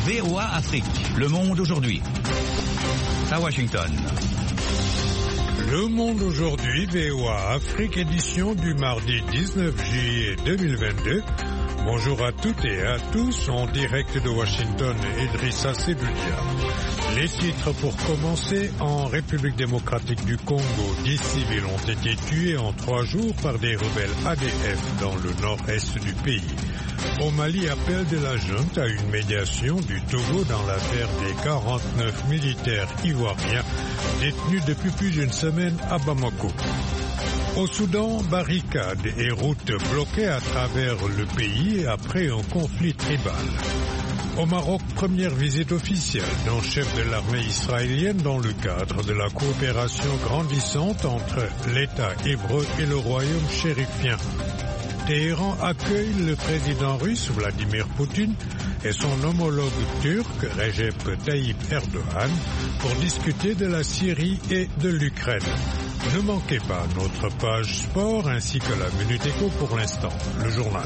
VOA Afrique, Le Monde aujourd'hui. À Washington. Le Monde aujourd'hui, VOA Afrique, édition du mardi 19 juillet 2022. Bonjour à toutes et à tous, en direct de Washington, Idrissa Seloudia. Les titres pour commencer: en République démocratique du Congo, 10 civils ont été tués en 3 jours par des rebelles ADF dans le nord-est du pays. Au Mali, appel de la junte à une médiation du Togo dans l'affaire des 49 militaires ivoiriens détenus depuis plus d'une semaine à Bamako. Au Soudan, barricades et routes bloquées à travers le pays après un conflit tribal. Au Maroc, première visite officielle d'un chef de l'armée israélienne dans le cadre de la coopération grandissante entre l'État hébreu et le royaume chérifien. Téhéran accueille le président russe Vladimir Poutine et son homologue turc Recep Tayyip Erdogan pour discuter de la Syrie et de l'Ukraine. Ne manquez pas notre page sport ainsi que la Minute Éco pour l'instant, le journal.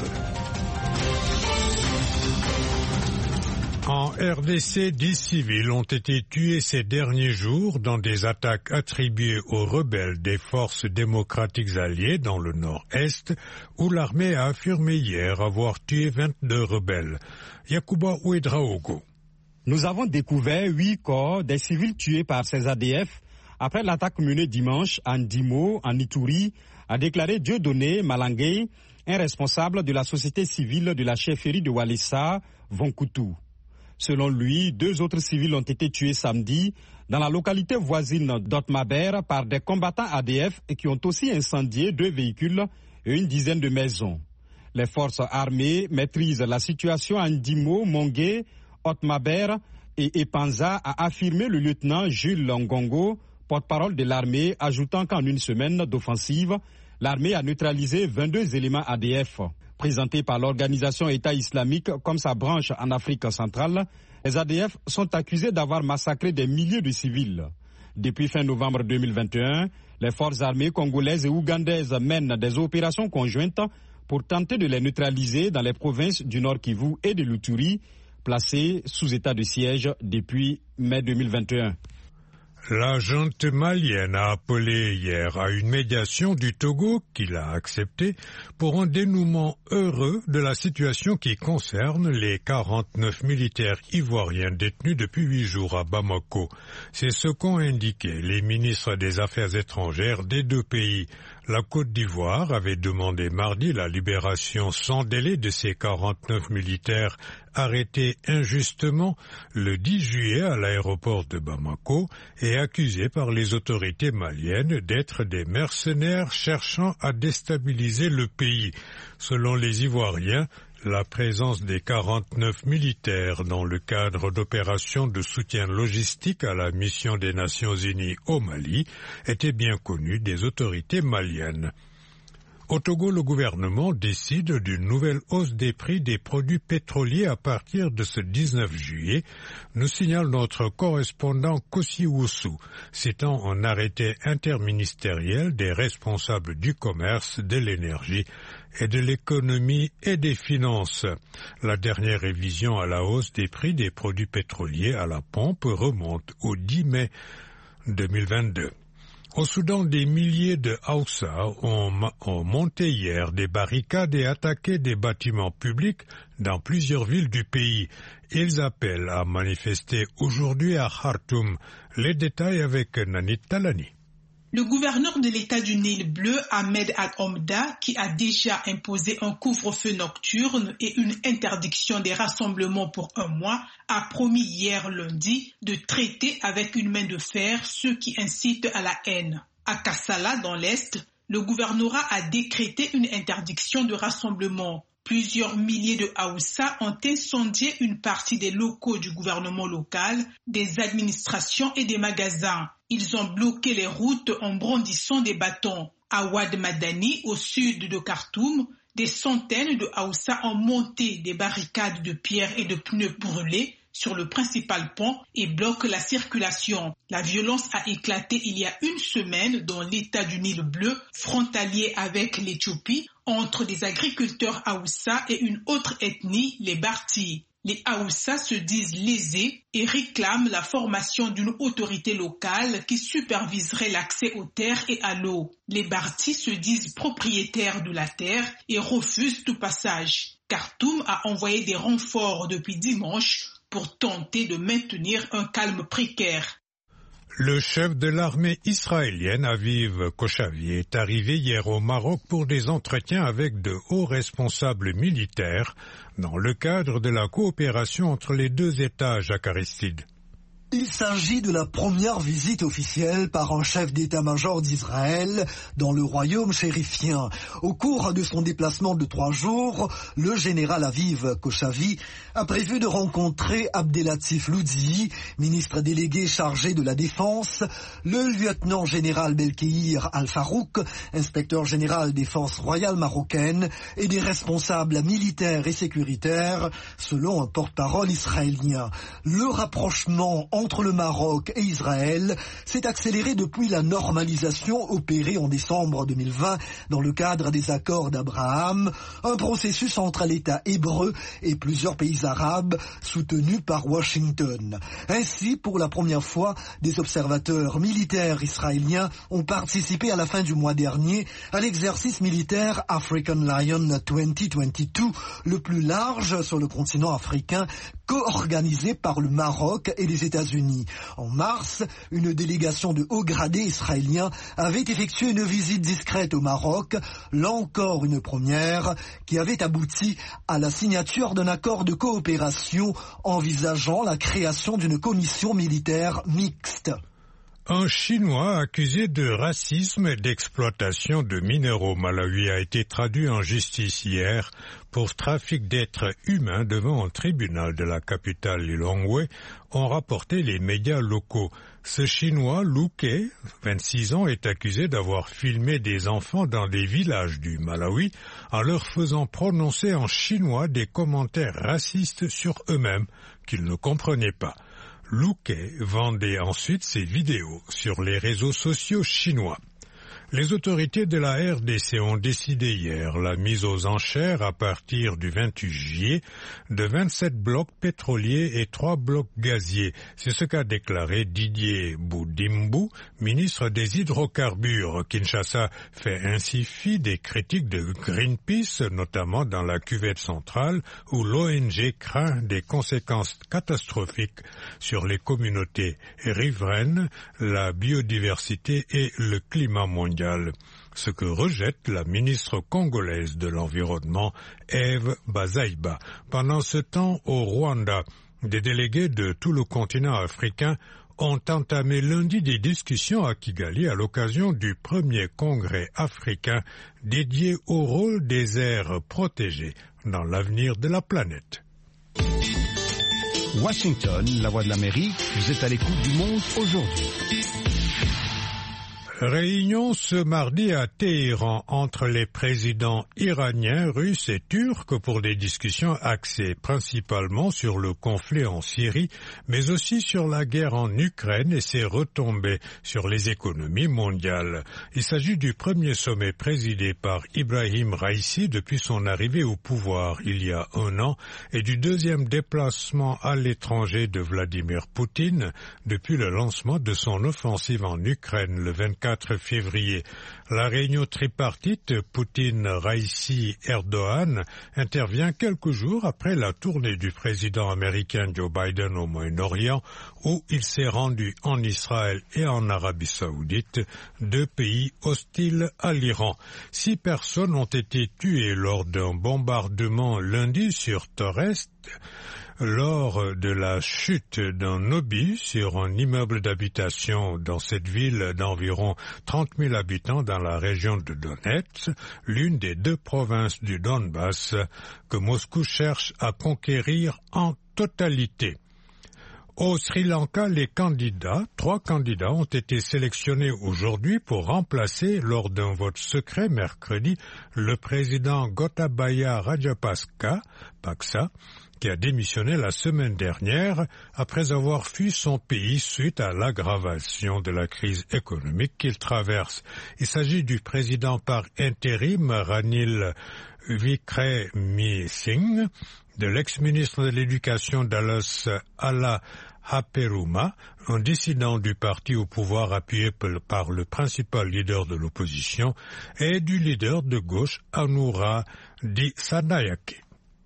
En RDC, 10 civils ont été tués ces derniers jours dans des attaques attribuées aux rebelles des forces démocratiques alliées dans le nord-est, où l'armée a affirmé hier avoir tué 22 rebelles. Yacouba Ouedraogo. Nous avons découvert 8 corps des civils tués par ces ADF après l'attaque menée dimanche à Ndimo, en Ituri, a déclaré Dieudonné Malangué, un responsable de la société civile de la chefferie de Walissa, Vonkoutou. Selon lui, 2 autres civils ont été tués samedi dans la localité voisine d'Otmaber par des combattants ADF et qui ont aussi incendié 2 véhicules et une dizaine de maisons. Les forces armées maîtrisent la situation à Ndimo, Mongué, Otmaber et Epanza, a affirmé le lieutenant Jules Ngongo, porte-parole de l'armée, ajoutant qu'en une semaine d'offensive, l'armée a neutralisé 22 éléments ADF. Présentés par l'organisation État islamique comme sa branche en Afrique centrale, les ADF sont accusés d'avoir massacré des milliers de civils. Depuis fin novembre 2021, les forces armées congolaises et ougandaises mènent des opérations conjointes pour tenter de les neutraliser dans les provinces du Nord Kivu et de l'Ituri, placées sous état de siège depuis mai 2021. La junte malienne a appelé hier à une médiation du Togo, qu'il a acceptée, pour un dénouement heureux de la situation qui concerne les 49 militaires ivoiriens détenus depuis 8 jours à Bamako. C'est ce qu'ont indiqué les ministres des Affaires étrangères des 2 pays. La Côte d'Ivoire avait demandé mardi la libération sans délai de ces 49 militaires arrêtés injustement le 10 juillet à l'aéroport de Bamako et accusés par les autorités maliennes d'être des mercenaires cherchant à déstabiliser le pays. Selon les Ivoiriens, la présence des 49 militaires dans le cadre d'opérations de soutien logistique à la mission des Nations Unies au Mali était bien connue des autorités maliennes. Au Togo, le gouvernement décide d'une nouvelle hausse des prix des produits pétroliers à partir de ce 19 juillet, nous signale notre correspondant Kossi Woussou, citant un arrêté interministériel des responsables du commerce, de l'énergie et de l'économie et des finances. La dernière révision à la hausse des prix des produits pétroliers à la pompe remonte au 10 mai 2022. Au Soudan, des milliers de Hausa ont monté hier des barricades et attaqué des bâtiments publics dans plusieurs villes du pays. Ils appellent à manifester aujourd'hui à Khartoum. Les détails avec Nanit Talani. Le gouverneur de l'État du Nil bleu, Ahmed Al-Omda, qui a déjà imposé un couvre-feu nocturne et une interdiction des rassemblements pour 1 mois, a promis hier lundi de traiter avec une main de fer ceux qui incitent à la haine. À Kassala, dans l'Est, le gouvernorat a décrété une interdiction de rassemblement. Plusieurs milliers de Haoussa ont incendié une partie des locaux du gouvernement local, des administrations et des magasins. Ils ont bloqué les routes en brandissant des bâtons. À Ouad Madani, au sud de Khartoum, des centaines de Haoussa ont monté des barricades de pierres et de pneus brûlés sur le principal pont et bloquent la circulation. La violence a éclaté il y a une semaine dans l'état du Nil bleu, frontalier avec l'Éthiopie, entre des agriculteurs Haoussa et une autre ethnie, les Barti. Les Haoussa se disent lésés et réclament la formation d'une autorité locale qui superviserait l'accès aux terres et à l'eau. Les Barti se disent propriétaires de la terre et refusent tout passage. Khartoum a envoyé des renforts depuis dimanche pour tenter de maintenir un calme précaire. Le chef de l'armée israélienne, Aviv Kochavi, est arrivé hier au Maroc pour des entretiens avec de hauts responsables militaires dans le cadre de la coopération entre les deux États, Jacques Aristide. Il s'agit de la première visite officielle par un chef d'état-major d'Israël dans le royaume chérifien. Au cours de son déplacement de 3 jours, le général Aviv Kochavi a prévu de rencontrer Abdelatif Loudi, ministre délégué chargé de la Défense, le lieutenant général Belkeir Al-Farouk, inspecteur général des forces royales marocaines, et des responsables militaires et sécuritaires, selon un porte-parole israélien. Le rapprochement entre le Maroc et Israël s'est accéléré depuis la normalisation opérée en décembre 2020 dans le cadre des accords d'Abraham, un processus entre l'État hébreu et plusieurs pays arabes soutenu par Washington. Ainsi, pour la première fois, des observateurs militaires israéliens ont participé à la fin du mois dernier à l'exercice militaire African Lion 2022, le plus large sur le continent africain, co-organisé par le Maroc et les États-Unis. En mars, une délégation de hauts gradés israéliens avait effectué une visite discrète au Maroc, là encore une première, qui avait abouti à la signature d'un accord de coopération envisageant la création d'une commission militaire mixte. Un Chinois accusé de racisme et d'exploitation de minéraux au Malawi a été traduit en justice hier pour trafic d'êtres humains devant un tribunal de la capitale Lilongwe, ont rapporté les médias locaux. Ce Chinois, Lu Ke, 26 ans, est accusé d'avoir filmé des enfants dans des villages du Malawi en leur faisant prononcer en chinois des commentaires racistes sur eux-mêmes qu'ils ne comprenaient pas. Lu Ke vendait ensuite ses vidéos sur les réseaux sociaux chinois. Les autorités de la RDC ont décidé hier la mise aux enchères à partir du 28 juillet de 27 blocs pétroliers et 3 blocs gaziers. C'est ce qu'a déclaré Didier Boudimbu, ministre des hydrocarbures. Kinshasa fait ainsi fi des critiques de Greenpeace, notamment dans la cuvette centrale, où l'ONG craint des conséquences catastrophiques sur les communautés riveraines, la biodiversité et le climat mondial. Ce que rejette la ministre congolaise de l'Environnement, Eve Bazaiba. Pendant ce temps, au Rwanda, des délégués de tout le continent africain ont entamé lundi des discussions à Kigali à l'occasion du premier congrès africain dédié au rôle des aires protégées dans l'avenir de la planète. Washington, la voix de l'Amérique, vous êtes à l'écoute du monde aujourd'hui. Réunion ce mardi à Téhéran entre les présidents iraniens, russes et turcs pour des discussions axées principalement sur le conflit en Syrie, mais aussi sur la guerre en Ukraine et ses retombées sur les économies mondiales. Il s'agit du premier sommet présidé par Ibrahim Raïssi depuis son arrivée au pouvoir il y a 1 an et du deuxième déplacement à l'étranger de Vladimir Poutine depuis le lancement de son offensive en Ukraine le 24 février. La réunion tripartite Poutine-Raïssi-Erdogan intervient quelques jours après la tournée du président américain Joe Biden au Moyen-Orient, où il s'est rendu en Israël et en Arabie Saoudite, 2 pays hostiles à l'Iran. 6 personnes ont été tuées lors d'un bombardement lundi sur Torrest, lors de la chute d'un obus sur un immeuble d'habitation dans cette ville d'environ 30 000 habitants dans la région de Donetsk, l'une des 2 provinces du Donbass que Moscou cherche à conquérir en totalité. Au Sri Lanka, 3 candidats ont été sélectionnés aujourd'hui pour remplacer, lors d'un vote secret mercredi, le président Gotabaya Rajapaksa, qui a démissionné la semaine dernière après avoir fui son pays suite à l'aggravation de la crise économique qu'il traverse. Il s'agit du président par intérim Ranil Wickremesinghe, de l'ex-ministre de l'Éducation Dallas Alla Haperuma, un dissident du parti au pouvoir appuyé par le principal leader de l'opposition, et du leader de gauche Anoura Dissanayake.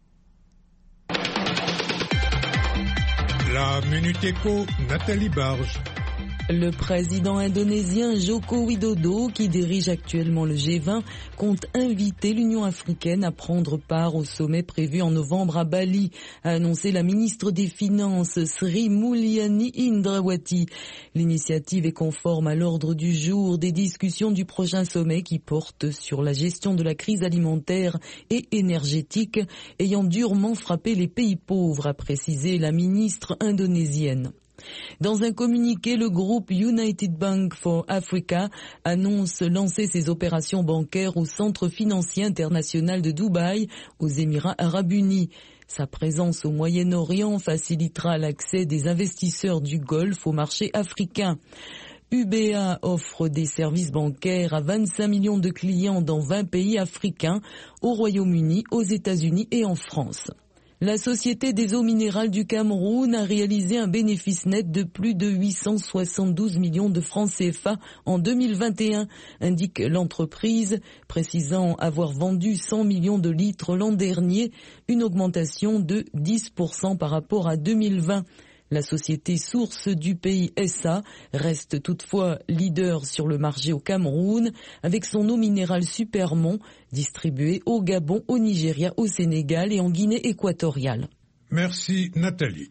La Minute Éco, Nathalie Barge. Le président indonésien Joko Widodo, qui dirige actuellement le G20, compte inviter l'Union africaine à prendre part au sommet prévu en novembre à Bali, a annoncé la ministre des Finances Sri Mulyani Indrawati. L'initiative est conforme à l'ordre du jour des discussions du prochain sommet qui porte sur la gestion de la crise alimentaire et énergétique ayant durement frappé les pays pauvres, a précisé la ministre indonésienne. Dans un communiqué, le groupe United Bank for Africa annonce lancer ses opérations bancaires au Centre financier international de Dubaï, aux Émirats arabes unis. Sa présence au Moyen-Orient facilitera l'accès des investisseurs du Golfe au marché africain. UBA offre des services bancaires à 25 millions de clients dans 20 pays africains, au Royaume-Uni, aux États-Unis et en France. La Société des eaux minérales du Cameroun a réalisé un bénéfice net de plus de 872 millions de francs CFA en 2021, indique l'entreprise, précisant avoir vendu 100 millions de litres l'an dernier, une augmentation de 10% par rapport à 2020. La société source du pays SA reste toutefois leader sur le marché au Cameroun avec son eau minérale Supermont distribuée au Gabon, au Nigeria, au Sénégal et en Guinée équatoriale. Merci Nathalie.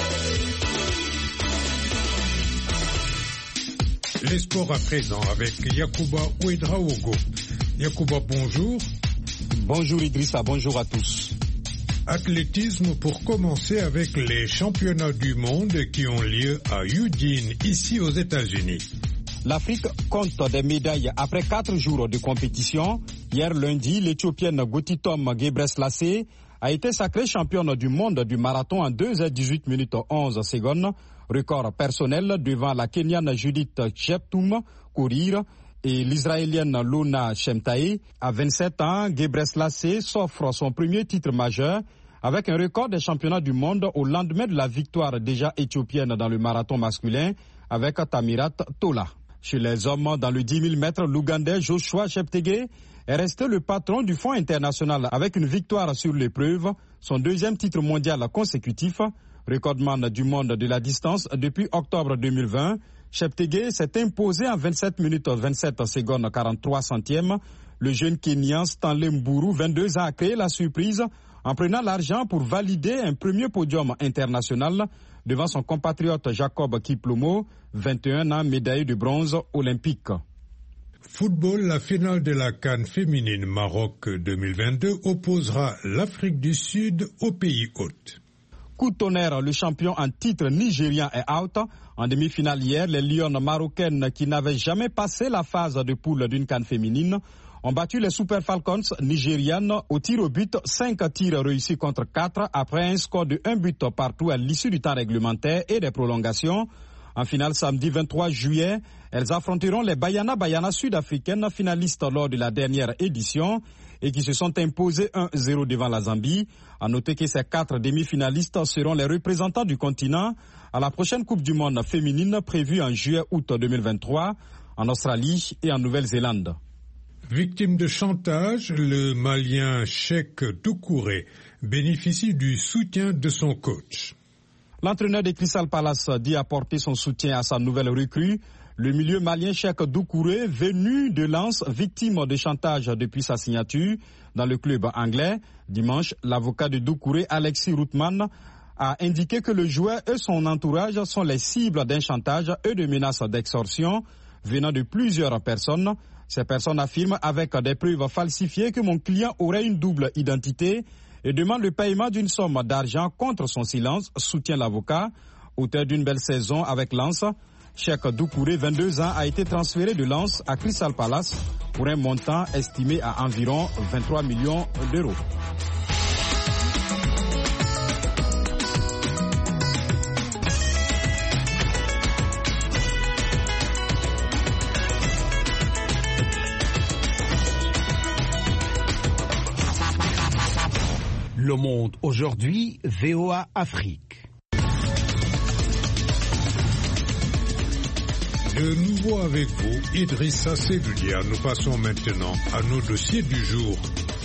Les sports à présent avec Yacouba Ouedraogo. Yacouba, bonjour. Bonjour Idrissa, bonjour à tous. Athlétisme pour commencer avec les championnats du monde qui ont lieu à Eugene, ici aux États-Unis. L'Afrique compte des médailles après 4 jours de compétition. Hier lundi, l'Éthiopienne Gotitom Gebreselassie a été sacrée championne du monde du marathon en 2h18 minutes 11 secondes. Record personnel devant la Kenyane Judith Cheptum Courir et l'Israélienne Lona Chemtaï. À 27 ans, Gebreselassie s'offre son premier titre majeur avec un record des championnats du monde au lendemain de la victoire déjà éthiopienne dans le marathon masculin avec Tamirat Tola. Chez les hommes, dans le 10 000 mètres, l'Ougandais Joshua Cheptegei est resté le patron du Fonds international avec une victoire sur l'épreuve, son deuxième titre mondial consécutif, recordman du monde de la distance depuis octobre 2020. Cheptegei s'est imposé en 27 minutes 27 secondes 43 centièmes. Le jeune Kenyan Stanley Mburu, 22 ans, a créé la surprise en prenant l'argent pour valider un premier podium international devant son compatriote Jacob Kiplomo, 21 ans, médaillé de bronze olympique. Football, la finale de la CAN féminine Maroc 2022 opposera l'Afrique du Sud au pays hôte. Coup de tonnerre, le champion en titre nigérien est out. En demi-finale hier, les Lionnes marocaines qui n'avaient jamais passé la phase de poule d'une CAN féminine ont battu les Super Falcons nigériennes au tir au but, 5 tirs réussis contre 4 après un score de 1 but partout à l'issue du temps réglementaire et des prolongations. En finale samedi 23 juillet, elles affronteront les Banyana sud-africaines finalistes lors de la dernière édition et qui se sont imposées 1-0 devant la Zambie. À noter que ces 4 demi-finalistes seront les représentants du continent à la prochaine Coupe du Monde féminine prévue en juillet-août 2023 en Australie et en Nouvelle-Zélande. Victime de chantage, le Malien Cheikh Doucouré bénéficie du soutien de son coach. L'entraîneur de Crystal Palace dit apporter son soutien à sa nouvelle recrue. Le milieu malien Cheikh Doucouré, venu de Lens, victime de chantage depuis sa signature dans le club anglais. Dimanche, l'avocat de Doucouré, Alexis Routman, a indiqué que le joueur et son entourage sont les cibles d'un chantage et de menaces d'extorsion venant de plusieurs personnes. Ces personnes affirment avec des preuves falsifiées que mon client aurait une double identité et demandent le paiement d'une somme d'argent contre son silence, soutient l'avocat. Auteur d'une belle saison avec Lens, Cheikh Doucouré, 22 ans, a été transféré de Lens à Crystal Palace pour un montant estimé à environ 23 millions d'euros. Le Monde aujourd'hui, VOA Afrique. De nouveau avec vous, Idrissa Seloudia. Nous passons maintenant à nos dossiers du jour.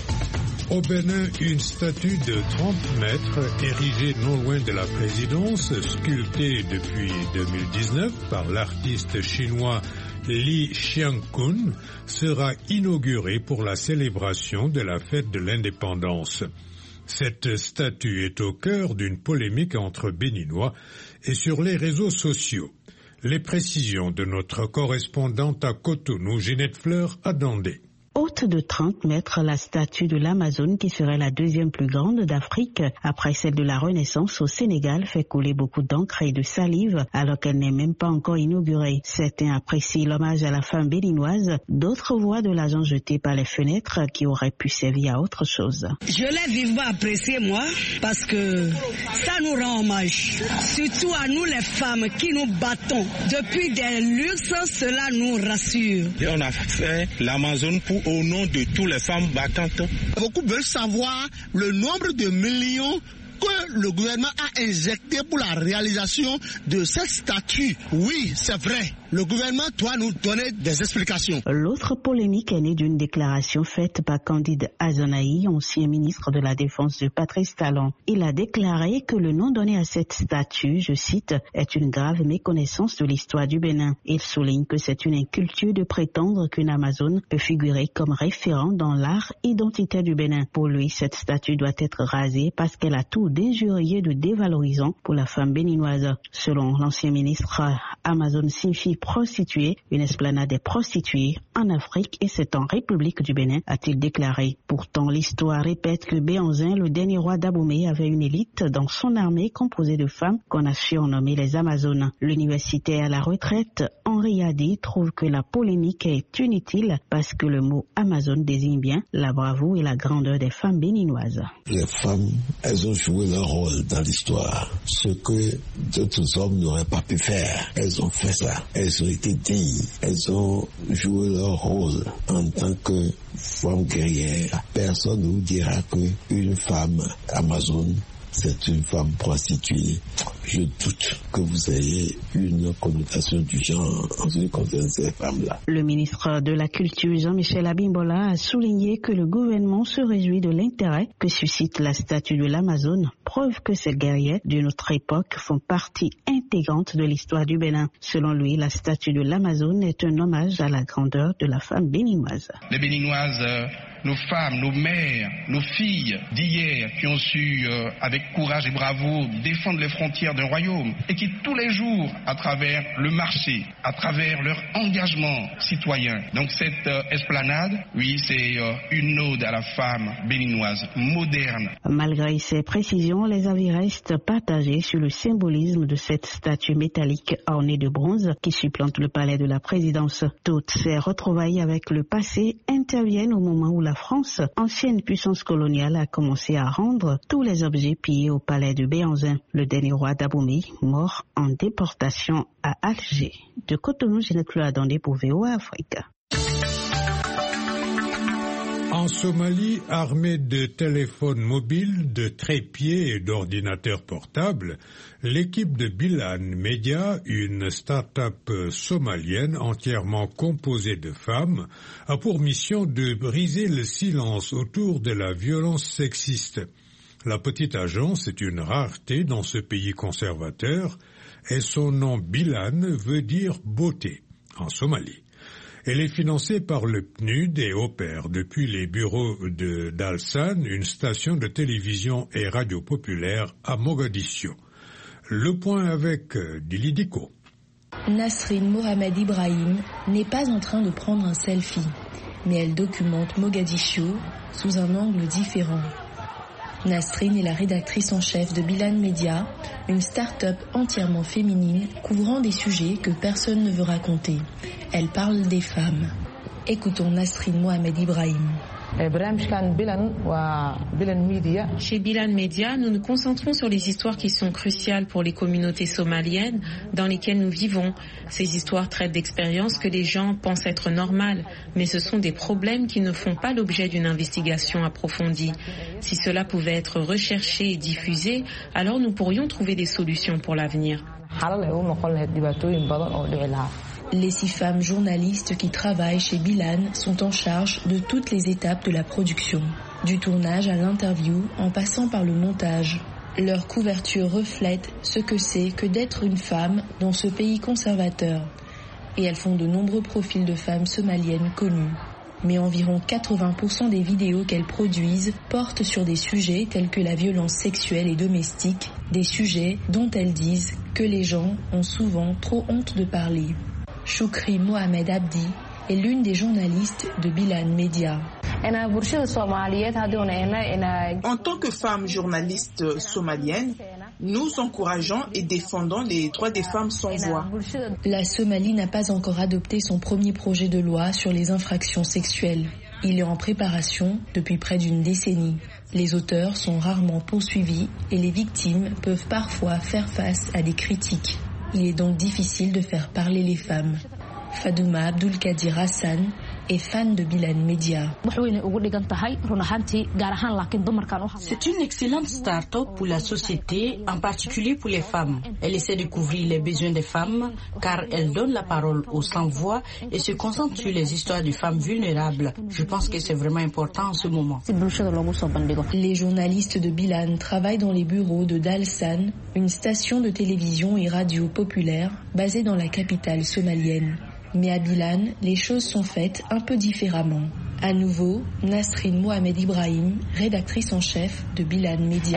Au Bénin, une statue de 30 mètres érigée non loin de la présidence, sculptée depuis 2019 par l'artiste chinois Li Xiangkun, sera inaugurée pour la célébration de la fête de l'indépendance. Cette statue est au cœur d'une polémique entre Béninois et sur les réseaux sociaux. Les précisions de notre correspondante à Cotonou, Ginette Fleur, à Dandé. Haute de 30 mètres, la statue de l'Amazone, qui serait la deuxième plus grande d'Afrique, après celle de la Renaissance au Sénégal, fait couler beaucoup d'encre et de salive, alors qu'elle n'est même pas encore inaugurée. Certains apprécient l'hommage à la femme béninoise, d'autres voient de l'argent jeté par les fenêtres qui aurait pu servir à autre chose. Je l'ai vivement apprécié, moi, parce que ça nous rend hommage, surtout à nous les femmes qui nous battons. Depuis des luxes, cela nous rassure. Et on a fait l'Amazone au nom de toutes les femmes battantes. Beaucoup veulent savoir le nombre de millions que le gouvernement a injecté pour la réalisation de cette statue. Oui, c'est vrai. Le gouvernement doit nous donner des explications. L'autre polémique est née d'une déclaration faite par Candide Azanaï, ancien ministre de la Défense de Patrice Talon. Il a déclaré que le nom donné à cette statue, je cite, est une grave méconnaissance de l'histoire du Bénin. Il souligne que c'est une inculture de prétendre qu'une Amazone peut figurer comme référent dans l'art identitaire du Bénin. Pour lui, cette statue doit être rasée parce qu'elle a tout d'injurieux, de dévalorisant pour la femme béninoise. Selon l'ancien ministre, Amazone signifie prostituée, une esplanade des prostituées en Afrique et c'est en République du Bénin, a-t-il déclaré. Pourtant, l'histoire répète que Béhanzin, le dernier roi d'Abomey, avait une élite dans son armée composée de femmes qu'on a surnommées les Amazones. L'universitaire à la retraite, Henri Hadi, trouve que la polémique est inutile parce que le mot Amazone désigne bien la bravoure et la grandeur des femmes béninoises. Les femmes, elles ont joué leur rôle dans l'histoire. Ce que d'autres hommes n'auraient pas pu faire, elles ont fait ça. Elles ont été dignes. Elles ont joué leur rôle en tant que femmes guerrières. Personne ne vous dira qu'une femme amazone, c'est une femme prostituée. Je doute que vous ayez une connotation du genre en ce qui concerne ces femmes-là. Le ministre de la Culture, Jean-Michel Abimbola, a souligné que le gouvernement se réjouit de l'intérêt que suscite la statue de l'Amazone, preuve que ces guerriers d'une autre époque font partie intégrante de l'histoire du Bénin. Selon lui, la statue de l'Amazone est un hommage à la grandeur de la femme béninoise. Les Béninoises, nos femmes, nos mères, nos filles d'hier qui ont su, avec courage et bravoure, défendre les frontières d'un royaume et qui tous les jours, à travers le marché, à travers leur engagement citoyen. Donc cette esplanade, oui, c'est une ode à la femme béninoise moderne. Malgré ces précisions, les avis restent partagés sur le symbolisme de cette statue métallique ornée de bronze qui supplante le palais de la présidence. Toutes ces retrouvailles avec le passé interviennent au moment où la France, ancienne puissance coloniale, a commencé à rendre tous les objets pillés au palais de Béhanzin, le dernier roi d'Abomey, mort en déportation à Alger. De Cotonou, Ginette Fleur à Dandé pour VOA Afrique. En Somalie, armée de téléphones mobiles, de trépieds et d'ordinateurs portables, l'équipe de Bilan Media, une start-up somalienne entièrement composée de femmes, a pour mission de briser le silence autour de la violence sexiste. La petite agence est une rareté dans ce pays conservateur et son nom Bilan veut dire beauté en Somalie. Elle est financée par le PNUD et opère depuis les bureaux d'Al-San, une station de télévision et radio populaire à Mogadiscio. Le point avec Dili Diko. Nasrin Mohamed Ibrahim n'est pas en train de prendre un selfie, mais elle documente Mogadiscio sous un angle différent. Nasrin est la rédactrice en chef de Bilan Media, une start-up entièrement féminine couvrant des sujets que personne ne veut raconter. Elle parle des femmes. Écoutons Nasrin Mohamed Ibrahim. Chez Bilan Media, nous nous concentrons sur les histoires qui sont cruciales pour les communautés somaliennes dans lesquelles nous vivons. Ces histoires traitent d'expériences que les gens pensent être normales, mais ce sont des problèmes qui ne font pas l'objet d'une investigation approfondie. Si cela pouvait être recherché et diffusé, alors nous pourrions trouver des solutions pour l'avenir. Les 6 femmes journalistes qui travaillent chez Bilan sont en charge de toutes les étapes de la production, du tournage à l'interview en passant par le montage. Leur couverture reflète ce que c'est que d'être une femme dans ce pays conservateur. Et elles font de nombreux profils de femmes somaliennes connues. Mais environ 80% des vidéos qu'elles produisent portent sur des sujets tels que la violence sexuelle et domestique, des sujets dont elles disent que les gens ont souvent trop honte de parler. Choukri Mohamed Abdi est l'une des journalistes de Bilan Media. En tant que femmes journalistes somaliennes, nous encourageons et défendons les droits des femmes sans voix. La Somalie n'a pas encore adopté son premier projet de loi sur les infractions sexuelles. Il est en préparation depuis près d'une décennie. Les auteurs sont rarement poursuivis et les victimes peuvent parfois faire face à des critiques. Il est donc difficile de faire parler les femmes. Fadouma Abdulkadir Hassan est fan de Bilan Media. C'est une excellente start-up pour la société, en particulier pour les femmes. Elle essaie de couvrir les besoins des femmes car elle donne la parole aux sans-voix et se concentre sur les histoires de femmes vulnérables. Je pense que c'est vraiment important en ce moment. Les journalistes de Bilan travaillent dans les bureaux de Dalsan, une station de télévision et radio populaire basée dans la capitale somalienne. Mais à Bilan, les choses sont faites un peu différemment. À nouveau, Nasrine Mohamed Ibrahim, rédactrice en chef de Bilan Media.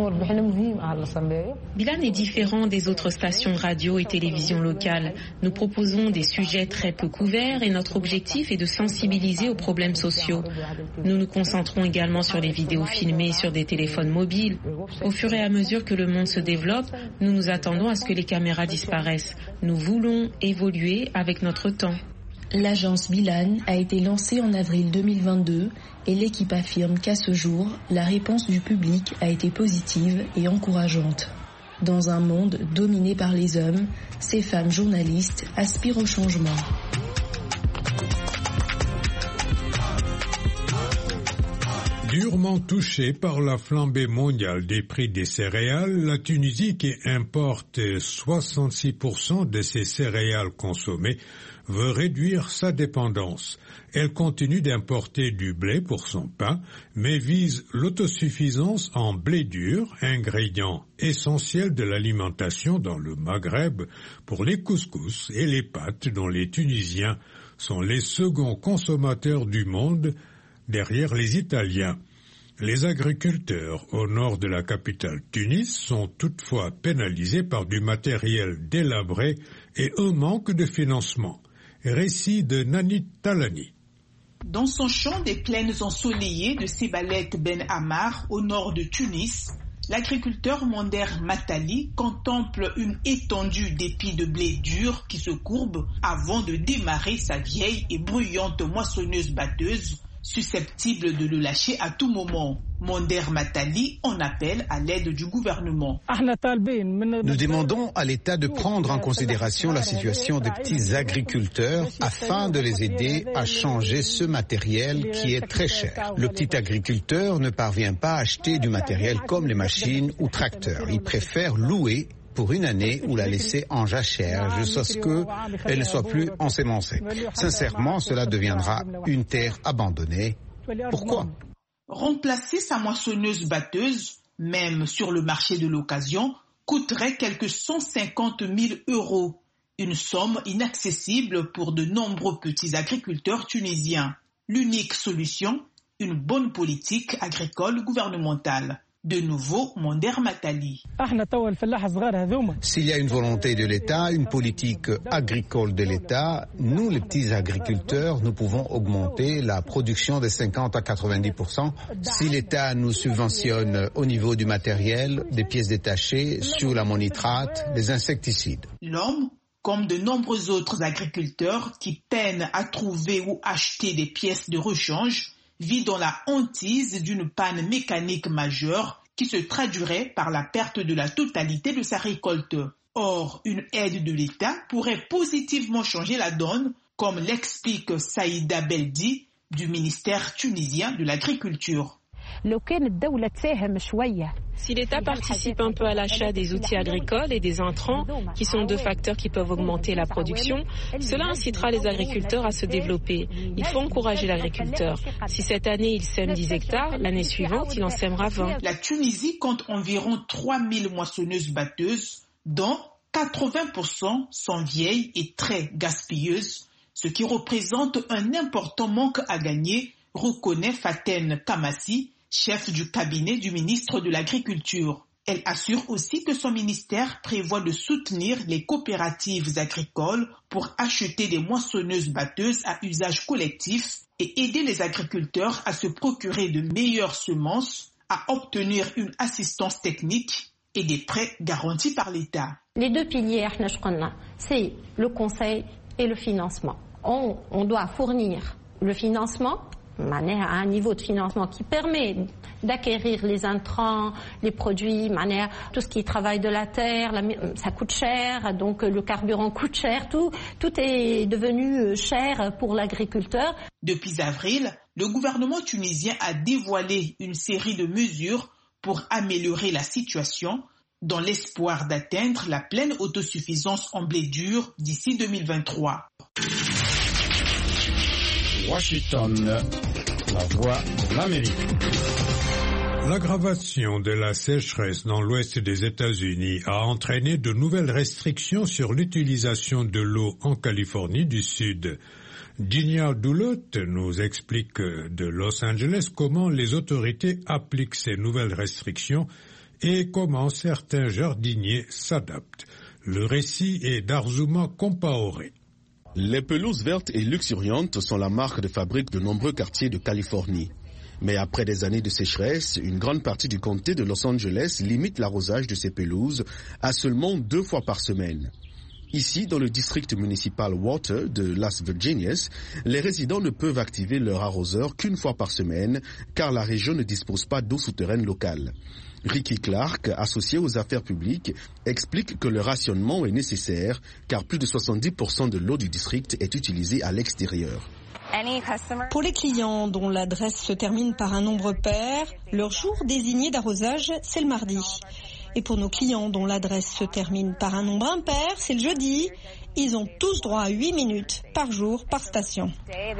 Bilan est différent des autres stations de radio et télévision locales. Nous proposons des sujets très peu couverts et notre objectif est de sensibiliser aux problèmes sociaux. Nous nous concentrons également sur les vidéos filmées sur des téléphones mobiles. Au fur et à mesure que le monde se développe, nous nous attendons à ce que les caméras disparaissent. Nous voulons évoluer avec notre temps. L'agence Bilan a été lancée en avril 2022 et l'équipe affirme qu'à ce jour, la réponse du public a été positive et encourageante. Dans un monde dominé par les hommes, ces femmes journalistes aspirent au changement. Durement touchée par la flambée mondiale des prix des céréales, la Tunisie, qui importe 66% de ses céréales consommées, veut réduire sa dépendance. Elle continue d'importer du blé pour son pain, mais vise l'autosuffisance en blé dur, ingrédient essentiel de l'alimentation dans le Maghreb pour les couscous et les pâtes dont les Tunisiens sont les seconds consommateurs du monde derrière les Italiens. Les agriculteurs au nord de la capitale Tunis sont toutefois pénalisés par du matériel délabré et un manque de financement. Récit de Nanit Talani. Dans son champ des plaines ensoleillées de Sebalet Ben Ammar, au nord de Tunis, l'agriculteur Monder Matali contemple une étendue d'épis de blé dur qui se courbent avant de démarrer sa vieille et bruyante moissonneuse-batteuse, susceptible de le lâcher à tout moment. Monder Matali en appelle à l'aide du gouvernement. Nous demandons à l'État de prendre en considération la situation des petits agriculteurs afin de les aider à changer ce matériel qui est très cher. Le petit agriculteur ne parvient pas à acheter du matériel comme les machines ou tracteurs. Il préfère louer pour une année ou la laisser en jachère jusqu'à ce qu'elle ne soit plus ensémencée. Sincèrement, cela deviendra une terre abandonnée. Pourquoi ? Remplacer sa moissonneuse-batteuse, même sur le marché de l'occasion, coûterait quelque 150 000 €. Une somme inaccessible pour de nombreux petits agriculteurs tunisiens. L'unique solution, une bonne politique agricole gouvernementale. De nouveau, Monder Matali. S'il y a une volonté de l'État, une politique agricole de l'État, nous, les petits agriculteurs, nous pouvons augmenter la production de 50 à 90%. Si l'État nous subventionne au niveau du matériel, des pièces détachées, sur l'ammonitrate, des insecticides. L'homme, comme de nombreux autres agriculteurs qui peinent à trouver ou acheter des pièces de rechange, vit dans la hantise d'une panne mécanique majeure qui se traduirait par la perte de la totalité de sa récolte. Or, une aide de l'État pourrait positivement changer la donne, comme l'explique Saïda Beldi du ministère tunisien de l'Agriculture. Si l'État participe un peu à l'achat des outils agricoles et des intrants, qui sont deux facteurs qui peuvent augmenter la production, cela incitera les agriculteurs à se développer. Il faut encourager l'agriculteur. Si cette année il sème 10 hectares, l'année suivante il en sèmera 20. La Tunisie compte environ 3000 moissonneuses-batteuses, dont 80% sont vieilles et très gaspilleuses, ce qui représente un important manque à gagner, reconnaît Faten Kamassi, chef du cabinet du ministre de l'Agriculture. Elle assure aussi que son ministère prévoit de soutenir les coopératives agricoles pour acheter des moissonneuses-batteuses à usage collectif et aider les agriculteurs à se procurer de meilleures semences, à obtenir une assistance technique et des prêts garantis par l'État. Les deux piliers, c'est le conseil et le financement. On doit fournir le financement à un niveau de financement qui permet d'acquérir les intrants, les produits, tout ce qui est travail de la terre, ça coûte cher, donc le carburant coûte cher, tout est devenu cher pour l'agriculteur. Depuis avril, le gouvernement tunisien a dévoilé une série de mesures pour améliorer la situation, dans l'espoir d'atteindre la pleine autosuffisance en blé dur d'ici 2023. Washington, la voix de l'Amérique. L'aggravation de la sécheresse dans l'ouest des États-Unis a entraîné de nouvelles restrictions sur l'utilisation de l'eau en Californie du Sud. Dinia Doulot nous explique de Los Angeles comment les autorités appliquent ces nouvelles restrictions et comment certains jardiniers s'adaptent. Le récit est d'Arzouma Compaoré. Les pelouses vertes et luxuriantes sont la marque de fabrique de nombreux quartiers de Californie. Mais après des années de sécheresse, une grande partie du comté de Los Angeles limite l'arrosage de ces pelouses à seulement 2 fois par semaine. Ici, dans le district municipal Water de Las Virginias, les résidents ne peuvent activer leur arroseur qu'1 fois par semaine, car la région ne dispose pas d'eau souterraine locale. Ricky Clark, associé aux affaires publiques, explique que le rationnement est nécessaire, car plus de 70% de l'eau du district est utilisée à l'extérieur. Pour les clients dont l'adresse se termine par un nombre pair, leur jour désigné d'arrosage, c'est le mardi. Et pour nos clients dont l'adresse se termine par un nombre impair, c'est le jeudi. Ils ont tous droit à 8 minutes par jour par station.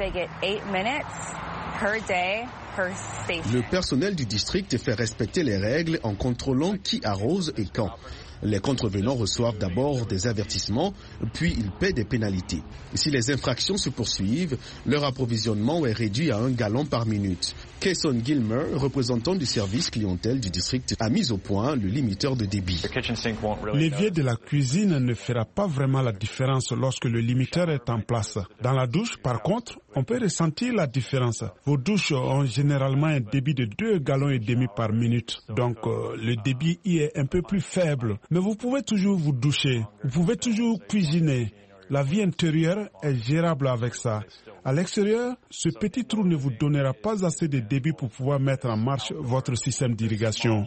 Le personnel du district fait respecter les règles en contrôlant qui arrose et quand. Les contrevenants reçoivent d'abord des avertissements, puis ils paient des pénalités. Si les infractions se poursuivent, leur approvisionnement est réduit à 1 gallon par minute. Kayson Gilmer, représentant du service clientèle du district, a mis au point le limiteur de débit. L'évier de la cuisine ne fera pas vraiment la différence lorsque le limiteur est en place. Dans la douche, par contre, on peut ressentir la différence. Vos douches ont généralement un débit de 2,5 gallons par minute. Donc, le débit y est un peu plus faible. Mais vous pouvez toujours vous doucher. Vous pouvez toujours cuisiner. La vie intérieure est gérable avec ça. À l'extérieur, ce petit trou ne vous donnera pas assez de débit pour pouvoir mettre en marche votre système d'irrigation.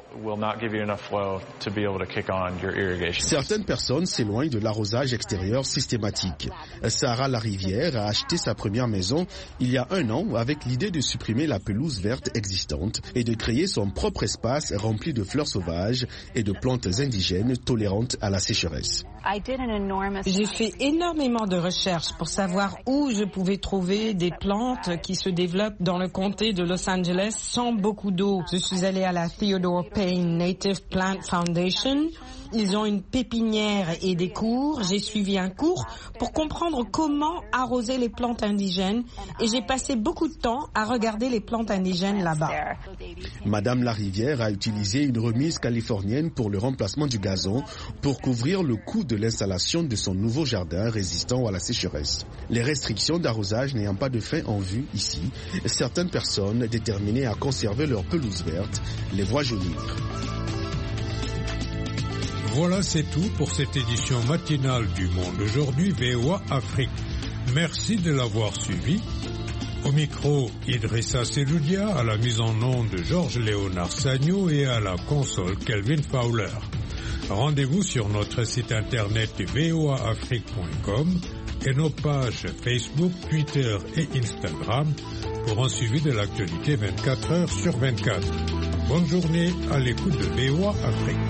Certaines personnes s'éloignent de l'arrosage extérieur systématique. Sarah Larivière a acheté sa première maison il y a 1 an avec l'idée de supprimer la pelouse verte existante et de créer son propre espace rempli de fleurs sauvages et de plantes indigènes tolérantes à la sécheresse. J'ai fait énormément de recherches pour savoir où je pouvais trouver des plantes qui se développent dans le comté de Los Angeles sans beaucoup d'eau. Je suis allée à la Theodore Payne Native Plant Foundation. Ils ont une pépinière et des cours. J'ai suivi un cours pour comprendre comment arroser les plantes indigènes et j'ai passé beaucoup de temps à regarder les plantes indigènes là-bas. Madame Larivière a utilisé une remise californienne pour le remplacement du gazon pour couvrir le coût de l'installation de son nouveau jardin résistant à la sécheresse. Les restrictions d'arrosage n'ayant pas de fin en vue ici, certaines personnes déterminées à conserver leur pelouse verte les voient jaunir. Voilà, c'est tout pour cette édition matinale du Monde Aujourd'hui VOA Afrique. Merci de l'avoir suivi. Au micro, Idrissa Seloudia, à la mise en onde de Georges-Léonard Sagno et à la console Kelvin Fowler. Rendez-vous sur notre site internet voaafrique.com et nos pages Facebook, Twitter et Instagram pour un suivi de l'actualité 24 heures sur 24. Bonne journée à l'écoute de VOA Afrique.